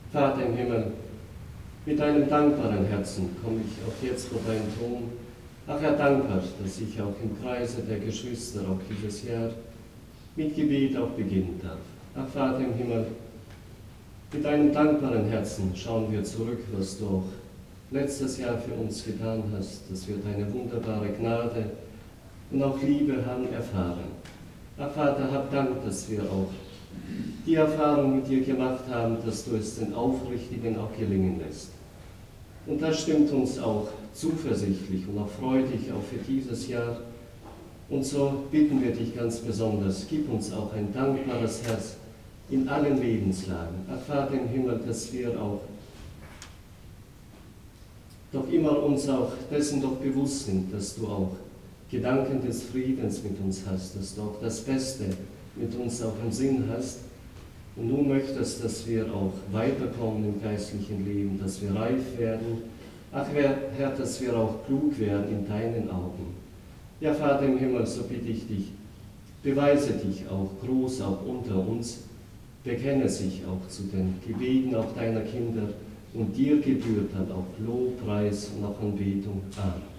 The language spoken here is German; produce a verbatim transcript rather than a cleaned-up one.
Vater im Himmel, mit einem dankbaren Herzen komme ich auch jetzt vor deinen Thron. Ach Herr, dankbar, dass ich auch im Kreise der Geschwister auch dieses Jahr mit Gebet auch beginnen darf. Ach Vater im Himmel, mit einem dankbaren Herzen schauen wir zurück, was du auch letztes Jahr für uns getan hast, dass wir deine wunderbare Gnade und auch Liebe haben erfahren. Ach Vater, hab Dank, dass wir auch die Erfahrung mit dir gemacht haben, dass du es den Aufrichtigen auch gelingen lässt. Und das stimmt uns auch zuversichtlich und auch freudig auch für dieses Jahr. Und so bitten wir dich ganz besonders, gib uns auch ein dankbares Herz in allen Lebenslagen. Ach Vater im Himmel, dass wir auch doch immer uns auch dessen doch bewusst sind, dass du auch Gedanken des Friedens mit uns hast, dass du auch das Beste mit uns auch im Sinn hast und nun möchtest, dass wir auch weiterkommen im geistlichen Leben, dass wir reif werden. Ach Herr, dass wir auch klug werden in deinen Augen. Ja, Vater im Himmel, so bitte ich dich, beweise dich auch groß, auch unter uns, bekenne sich auch zu den Gebeten auch deiner Kinder und dir gebührt dann auch Lob, Preis und auch Anbetung. Amen.